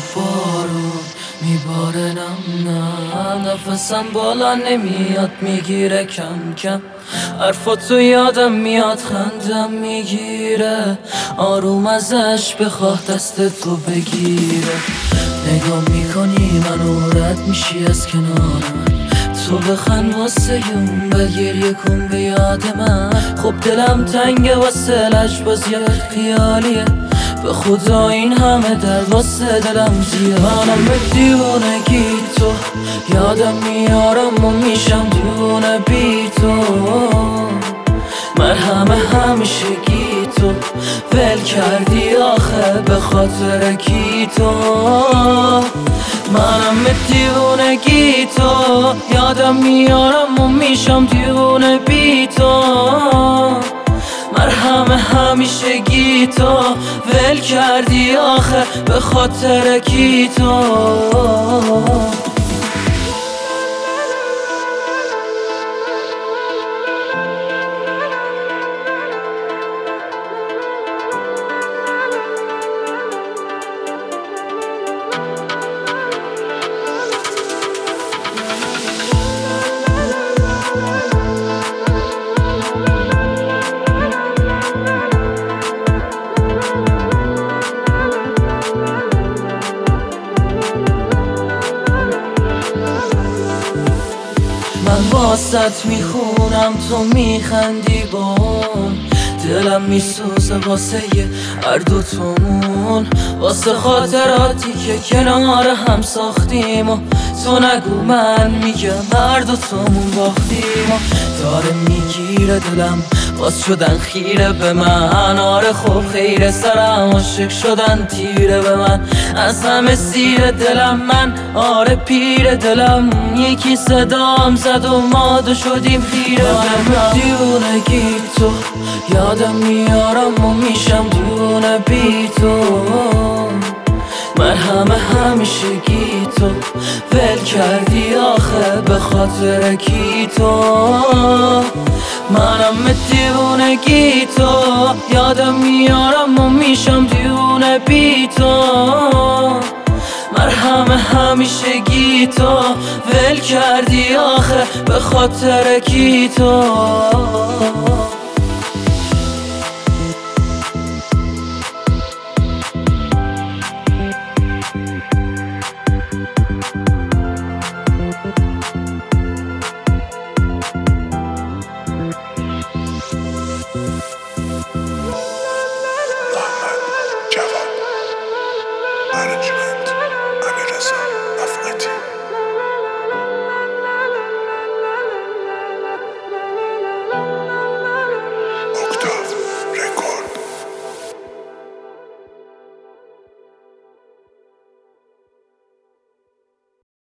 بارون میباره نم نم، نفسم بالا نمیاد میگیره کم کم، حرفاتو یادم میاد خندم میگیره، آروم ازش بخواه دست تو بگیره. نگاه میکنی منو رد میشی از کنار من، تو بخند واسه اون گریه کن به یاد من. خب دلم تنگه واسه لجبازی خیالیه، به خدا این همه درد واسه دلم زیاد. منم به دیوونگی تو یادم میارم و میشم دیوونه بی تو، من همیشگی تو ول کردی آخه به خاطر کی تو. منم به دیوونگی تو یادم میارم و میشم دیوونه بی تو، من همیشگی تو ول کردی آخه به خاطر کی تو. من واسط میخونم تو میخندی بام، دلم میسوزه واسه هر دوتامون، واسه خاطراتی که کنار هم ساختیم و تو نگو من میگم هر دوتامون باختیم. و داره میگیره دلم باز شدن خیره به من، آره خب خیره سرم عاشق شدن تیره به من، از همه سیر دلم من آره پیر دلم، یکی صدام زد و ما دو شدیم خیره به من. دیوونگی تو یادم میارم و میشم دیوونه بی تو، من همیشگی تو ول کردی آخه به خاطر کی تو. منم به دیوونگی تو یادم میارم و میشم دیوونه بی تو، من همیشگی تو ول کردی آخه به خاطر کی تو.